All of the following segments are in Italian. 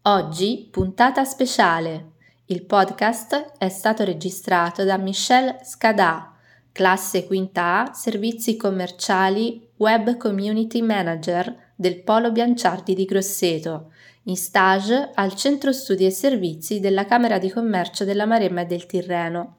Oggi puntata speciale. Il podcast è stato registrato da Michelle Scadà, classe quinta A, servizi commerciali, web community manager del Polo Bianciardi di Grosseto, in stage al Centro Studi e Servizi della Camera di Commercio della Maremma e del Tirreno.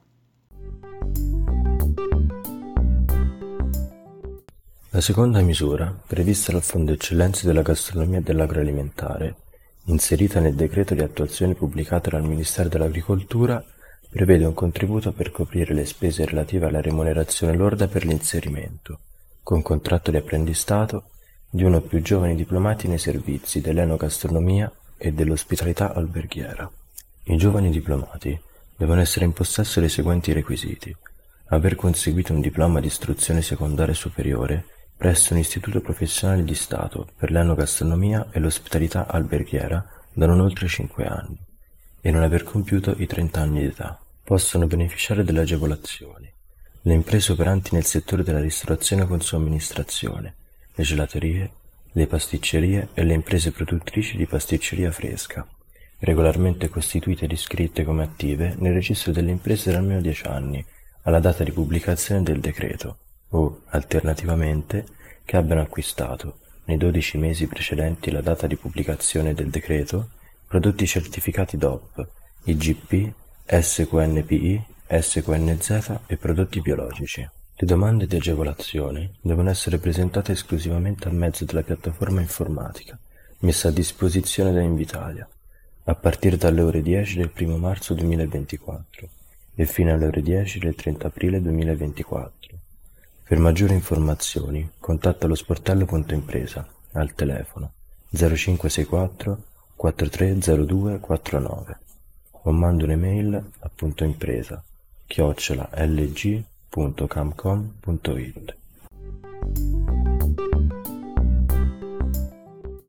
La seconda misura, prevista dal Fondo Eccellenze della Gastronomia e dell'Agroalimentare, inserita nel decreto di attuazione pubblicato dal Ministero dell'Agricoltura, prevede un contributo per coprire le spese relative alla remunerazione lorda per l'inserimento, con contratto di apprendistato, di uno o più giovani diplomati nei servizi dell'enogastronomia e dell'ospitalità alberghiera. I giovani diplomati devono essere in possesso dei seguenti requisiti: aver conseguito un diploma di istruzione secondaria superiore presso un istituto professionale di Stato per l'enogastronomia e l'ospitalità alberghiera da non oltre 5 anni e non aver compiuto i 30 anni di età. Possono beneficiare delle agevolazioni le imprese operanti nel settore della ristorazione con somministrazione, le gelaterie, le pasticcerie e le imprese produttrici di pasticceria fresca, regolarmente costituite ed iscritte come attive nel registro delle imprese da almeno 10 anni alla data di pubblicazione del decreto, o, alternativamente, che abbiano acquistato, nei 12 mesi precedenti la data di pubblicazione del decreto, prodotti certificati DOP, IGP, SQNPI, SQNZ e prodotti biologici. Le domande di agevolazione devono essere presentate esclusivamente a mezzo della piattaforma informatica messa a disposizione da Invitalia, a partire dalle ore 10 del 1 marzo 2024 e fino alle ore 10 del 30 aprile 2024. Per maggiori informazioni contatta lo sportello.impresa al telefono 0564 430249 o manda un'email a puntoimpresa@lg.camcom.it.